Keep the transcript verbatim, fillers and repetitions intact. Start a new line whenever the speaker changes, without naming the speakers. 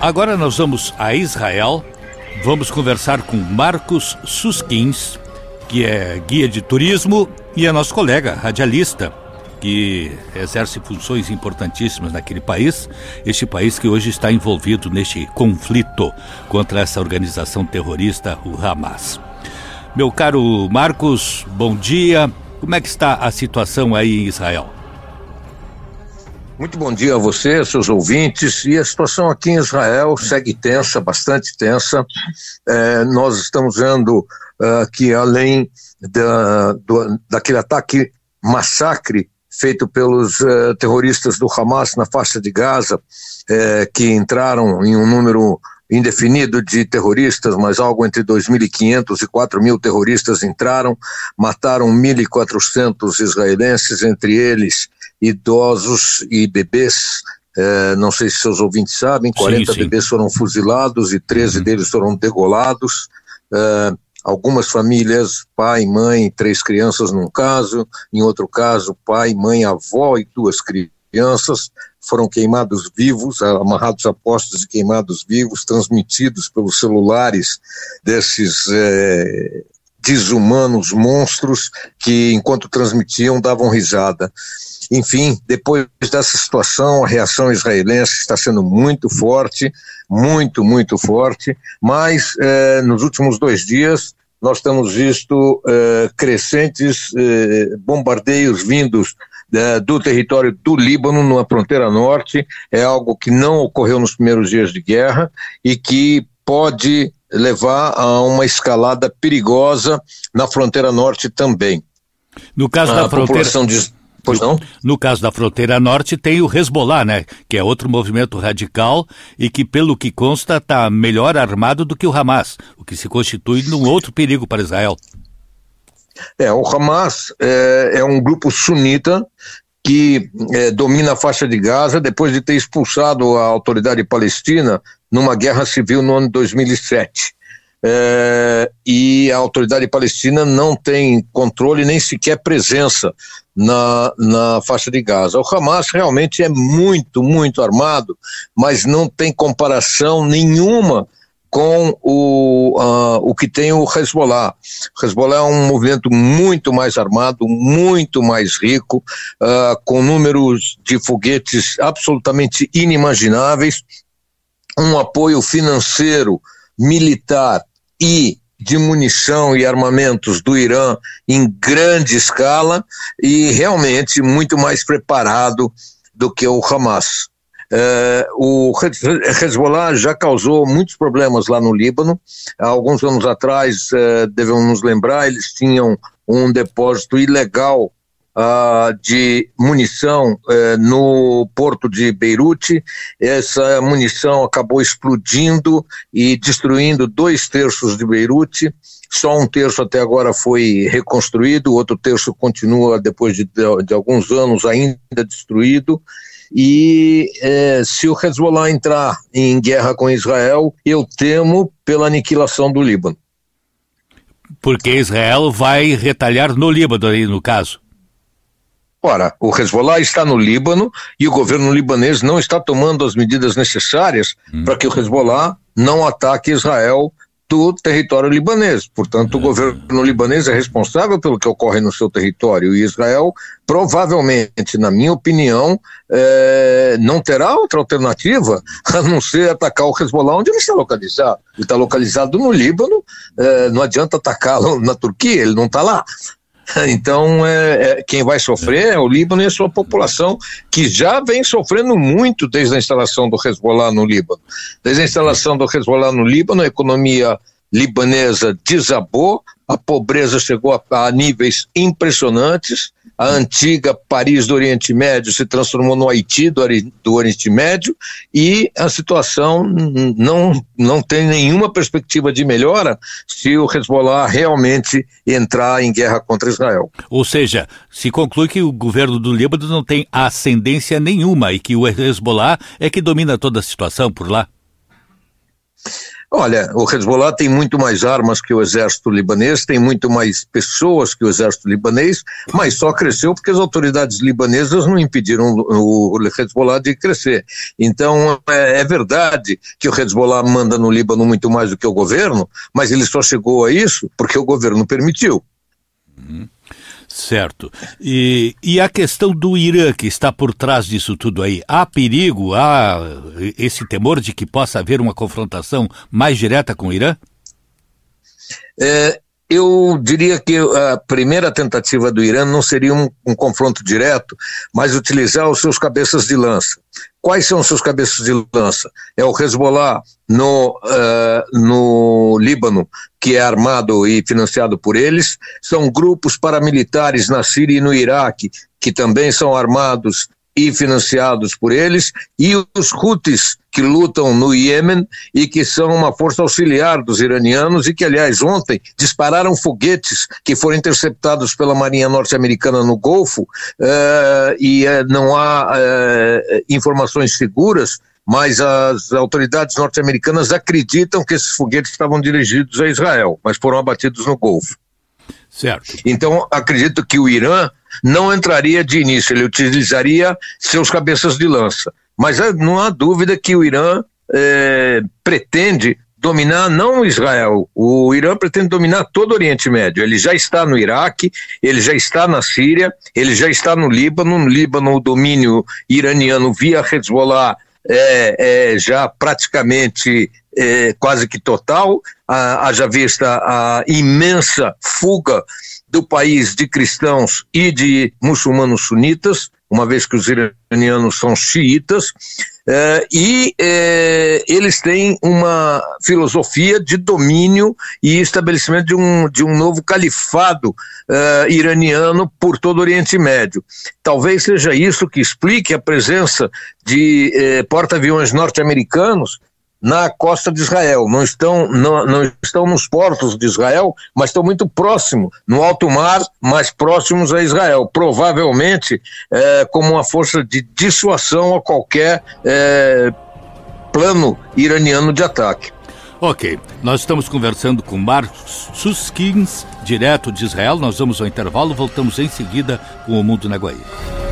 agora nós vamos a Israel, vamos conversar com Marcos Suskins, que é guia de turismo e é nosso colega radialista, que exerce funções importantíssimas naquele país, este país que hoje está envolvido neste conflito contra essa organização terrorista, o Hamas. Meu caro Marcos, bom dia. Como é que está a situação aí em Israel?
Muito bom dia a você, seus ouvintes. E a situação aqui em Israel segue tensa, bastante tensa. É, nós estamos vendo uh, que além da, do, daquele ataque massacre feito pelos uh, terroristas do Hamas na faixa de Gaza, uh, que entraram em um número indefinido de terroristas, mas algo entre dois mil e quinhentos e quatro mil terroristas entraram, mataram mil e quatrocentos israelenses, entre eles idosos e bebês. Uh, não sei se seus ouvintes sabem, quarenta sim, sim. bebês foram fuzilados e treze uhum. deles foram degolados. Uh, Algumas famílias, pai, mãe, três crianças num caso, em outro caso, pai, mãe, avó e duas crianças foram queimados vivos, amarrados a postes e queimados vivos, transmitidos pelos celulares desses é, desumanos monstros que, enquanto transmitiam, davam risada. Enfim, depois dessa situação, a reação israelense está sendo muito forte, muito, muito forte, mas eh, nos últimos dois dias nós temos visto eh, crescentes eh, bombardeios vindos eh, do território do Líbano, na fronteira norte. É algo que não ocorreu nos primeiros dias de guerra e que pode levar a uma escalada perigosa na fronteira norte também.
No caso da
a
fronteira...
população diz... Pois não?
No caso da fronteira norte tem o Hezbollah, né? Que é outro movimento radical e que, pelo que consta, está melhor armado do que o Hamas, o que se constitui num outro perigo para Israel.
É, o Hamas é, é um grupo sunita que é, domina a faixa de Gaza depois de ter expulsado a autoridade palestina numa guerra civil no ano de dois mil e sete. É, e a autoridade palestina não tem controle nem sequer presença na, na faixa de Gaza. O Hamas realmente é muito, muito armado, mas não tem comparação nenhuma com o, uh, o que tem o Hezbollah. O Hezbollah é um movimento muito mais armado, muito mais rico, uh, com números de foguetes absolutamente inimagináveis, um apoio financeiro, militar e de munição e armamentos do Irã em grande escala e realmente muito mais preparado do que o Hamas. É, o Hezbollah já causou muitos problemas lá no Líbano. Há alguns anos atrás, é, devemos nos lembrar, eles tinham um depósito ilegal Uh, de munição uh, no porto de Beirute. Essa munição acabou explodindo e destruindo dois terços de Beirute. Só um terço até agora foi reconstruído, o outro terço continua depois de, de, de alguns anos ainda destruído. E eh, se o Hezbollah entrar em guerra com Israel, eu temo pela aniquilação do Líbano.
Porque Israel vai retalhar no Líbano aí no caso.
Ora, o Hezbollah está no Líbano e o governo libanês não está tomando as medidas necessárias hum. para que o Hezbollah não ataque Israel do território libanês. Portanto, hum. o governo libanês é responsável pelo que ocorre no seu território e Israel, provavelmente, na minha opinião, é, não terá outra alternativa a não ser atacar o Hezbollah onde ele está localizado. Ele está localizado no Líbano, é, não adianta atacá-lo na Turquia, ele não está lá. Então, é, é, quem vai sofrer é o Líbano e a sua população, que já vem sofrendo muito desde a instalação do Hezbollah no Líbano. Desde a instalação do Hezbollah no Líbano, a economia libanesa desabou, a pobreza chegou a, a níveis impressionantes, a antiga Paris do Oriente Médio se transformou no Haiti do, do Oriente Médio e a situação não, não tem nenhuma perspectiva de melhora se o Hezbollah realmente entrar em guerra contra Israel.
Ou seja, se conclui que o governo do Líbano não tem ascendência nenhuma e que o Hezbollah é que domina toda a situação por lá.
Olha, o Hezbollah tem muito mais armas que o exército libanês, tem muito mais pessoas que o exército libanês, mas só cresceu porque as autoridades libanesas não impediram o Hezbollah de crescer. Então, é, é verdade que o Hezbollah manda no Líbano muito mais do que o governo, mas ele só chegou a isso porque o governo permitiu.
Uhum. Certo. E, e a questão do Irã, que está por trás disso tudo aí, há perigo, há esse temor de que possa haver uma confrontação mais direta com o Irã?
É, eu diria que a primeira tentativa do Irã não seria um, um confronto direto, mas utilizar os seus cabeças de lança. Quais são os seus cabeças de lança? É o Hezbollah no, uh, no Líbano, que é armado e financiado por eles. São grupos paramilitares na Síria e no Iraque, que também são armados e financiados por eles, e os Houthis, que lutam no Iêmen e que são uma força auxiliar dos iranianos e que, aliás, ontem dispararam foguetes que foram interceptados pela Marinha Norte-Americana no Golfo, uh, e uh, não há uh, informações seguras, mas as autoridades norte-americanas acreditam que esses foguetes estavam dirigidos a Israel, mas foram abatidos no Golfo.
Certo.
Então, acredito que o Irã não entraria de início, ele utilizaria seus cabeças de lança. Mas não há dúvida que o Irã é, pretende dominar não Israel, o Irã pretende dominar todo o Oriente Médio. Ele já está no Iraque, ele já está na Síria, ele já está no Líbano. No Líbano, o domínio iraniano via Hezbollah é, é já praticamente é, quase que total, haja vista a imensa fuga do país de cristãos e de muçulmanos sunitas, uma vez que os iranianos são xiitas, eh, e eh, eles têm uma filosofia de domínio e estabelecimento de um, de um novo califado eh, iraniano por todo o Oriente Médio. Talvez seja isso que explique a presença de eh, porta-aviões norte-americanos na costa de Israel. Não estão, não, não estão nos portos de Israel, mas estão muito próximos, no alto mar, mais próximos a Israel, provavelmente é, como uma força de dissuasão a qualquer é, plano iraniano de ataque.
Ok, nós estamos conversando com Marcos Suskins, direto de Israel. Nós vamos ao intervalo, voltamos em seguida com o Mundo na Guaíra.